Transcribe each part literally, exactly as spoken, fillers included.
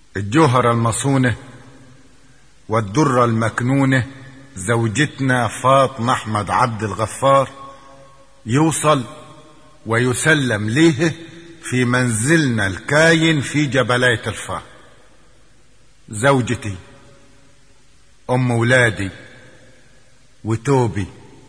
الجوهرة المصونة والدرة المكنونة زوجتنا فاطمة أحمد عبد الغفار يوصل ويسلم ليه في منزلنا الكاين في جبلاية الفار. زوجتي أم ولادي وتوبي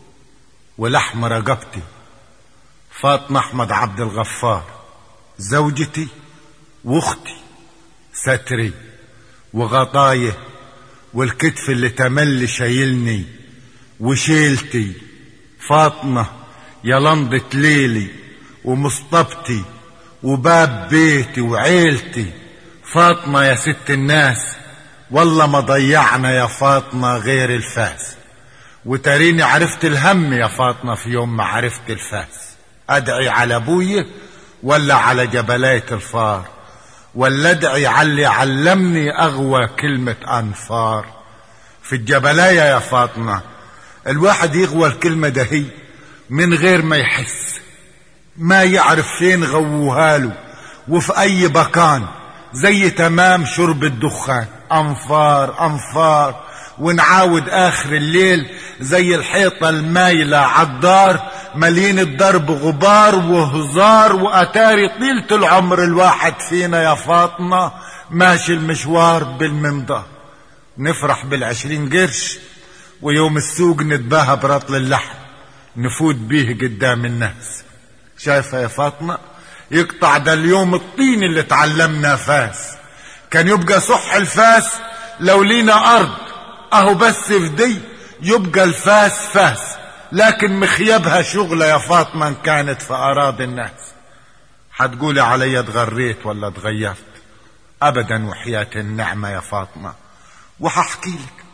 ولحم رقبتي فاطمة أحمد عبد الغفار، زوجتي واختي ستري وغطايه والكتف اللي تملي شايلني وشيلتي فاطمة يا لمضة ليلي ومصطبتي وباب بيتي وعيلتي فاطمة يا ست الناس. والله ما ضيعنا يا فاطمة غير الفاس، وتريني عرفت الهم يا فاطمة في يوم ما عرفت الفاس. ادعي على ابوي ولا على جبلاية الفار، ولا ادعي على اللي علمني اغوى كلمة انفار. في الجبلاية يا فاطمة الواحد يغوى الكلمة دهي من غير ما يحس، ما يعرف فين غووها له وفي اي مكان، زي تمام شرب الدخان. انفار انفار ونعاود اخر الليل زي الحيطة المايلة عالدار، مليين الدرب غبار وهزار واتاري طيلة العمر الواحد فينا يا فاطمة ماشي المشوار بالمنظار. نفرح بالعشرين قرش ويوم السوق نتباهى برطل اللحم نفوت بيه قدام الناس. شايفة يا فاطمة يقطع ده اليوم الطين اللي تعلمنا فاس. كان يبقى صح الفاس لو لينا ارض اهو بس في دي يبقى الفاس فاس، لكن مخيبها شغلة يا فاطمة ان كانت في اراضي الناس. حتقولي علي اتغريت ولا اتغيرت؟ ابدا وحياة النعمة يا فاطمة. وححكي لك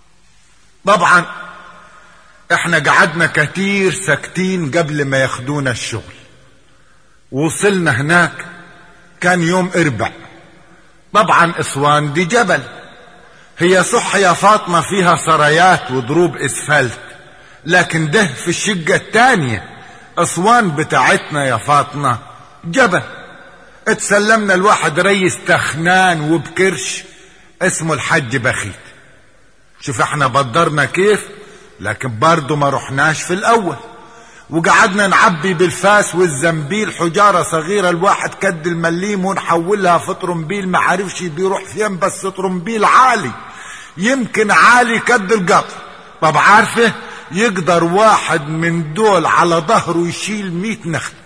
طبعا احنا قعدنا كتير ساكتين قبل ما ياخدونا الشغل. وصلنا هناك كان يوم اربع. طبعا اسوان دي جبل، هي صح يا فاطمة فيها سرايات وضروب اسفلت، لكن ده في الشقة التانية. اسوان بتاعتنا يا فاطمة جبل. اتسلمنا الواحد ريس تخنان وبكرش اسمه الحج بخيت. شوف احنا بدرنا كيف، لكن برضو ما رحناش في الاول. وقعدنا نعبي بالفاس والزنبيل حجارة صغيرة الواحد كد المليم ونحولها في طرمبيل، ما عارفش بيروح فين بس طرمبيل عالي يمكن عالي كد القطر. طب عارفه يقدر واحد من دول على ظهره يشيل مية نخل.